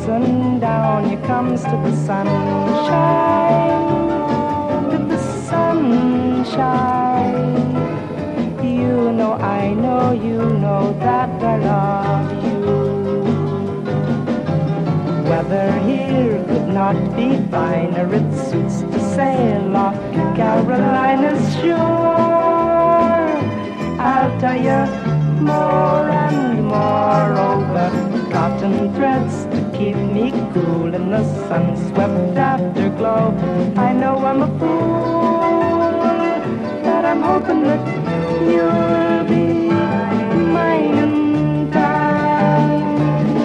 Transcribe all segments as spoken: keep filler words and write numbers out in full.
sundown, you comes to the sunshine, to the sunshine. You know, I know, you know that I love you. Weather here could not be finer, it suits to sail off to Carolina's shore. I'll tell you more and more over cotton threads to keep me cool in the sun-swept afterglow. I know I'm a fool, but I'm hoping that you'll be mine in time.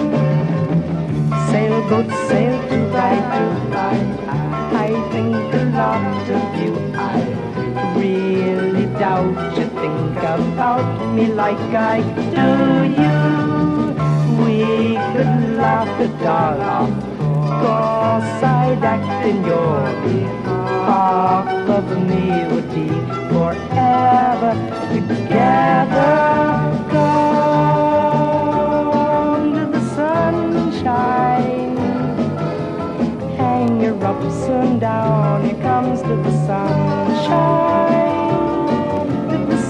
Sailboats sail to ride to ride. I think a lot of you. I really doubt you think about me like I do you. We could laugh it all off, 'cause I'd act in your behalf of me would be forever together.